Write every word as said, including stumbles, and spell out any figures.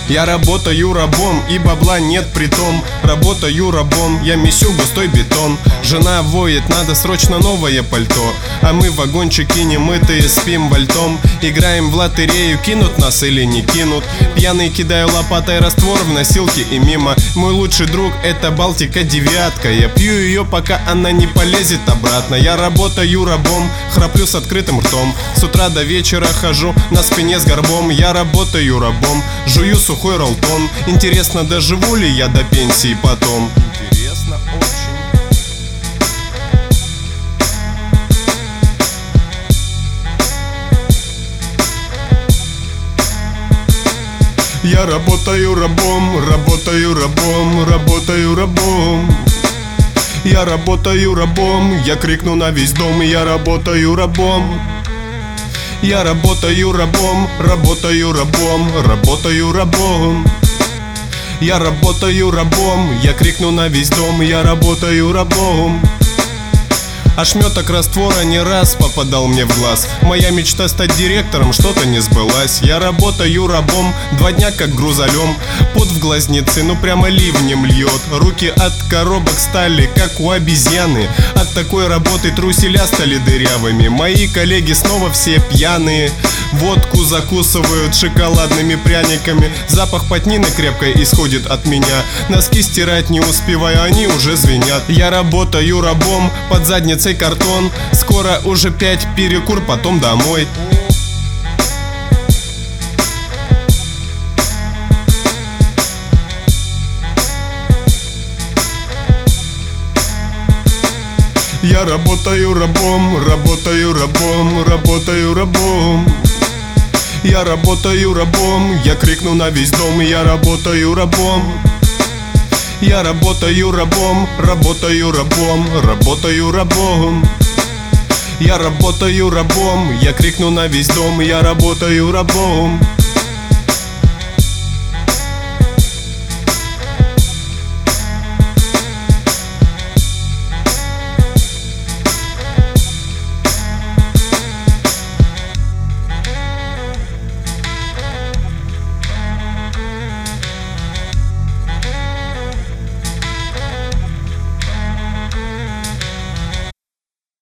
Я работаю рабом, и бабла нет притом. Работаю рабом, я месю густой бетон. Жена воет, надо срочно новое пальто. А мы в вагончике немытые спим вальтом. Играем в лотерею, кинут нас или не кинут. Пьяный кидаю лопатой раствор в носилки и мимо. Мой лучший друг — это Балтика девятка. Я пью ее, пока она не полезет обратно. Я работаю рабом, храплю с открытым ртом. С утра до вечера хожу на спине с горбом. Я работаю рабом, жую сухой ролтон. Интересно, доживу ли я до пенсии потом? Интересно очень. Я работаю рабом, работаю рабом, работаю рабом. Я работаю рабом, я крикну на весь дом. Я работаю рабом. Я работаю рабом, работаю рабом, работаю рабом. Я работаю рабом, я крикну на весь дом. Я работаю рабом. Ошметок раствора не раз попадал мне в глаз. Моя мечта стать директором что-то не сбылась. Я работаю рабом, два дня как грузолем. Пот в глазнице, ну прямо ливнем льет. Руки от коробок стали, как у обезьяны. От такой работы труселя стали дырявыми. Мои коллеги снова все пьяные. Водку закусывают шоколадными пряниками. Запах потнины крепкой исходит от меня. Носки стирать не успеваю, они уже звенят. Я работаю рабом, под задницей картон. Скоро уже пять, перекур, потом домой. Я работаю рабом, работаю рабом, работаю рабом. Я работаю рабом, я крикну на весь дом. Я работаю рабом. Я работаю рабом, работаю рабом, работаю рабом. Я работаю рабом, я крикну на весь дом. Я работаю рабом.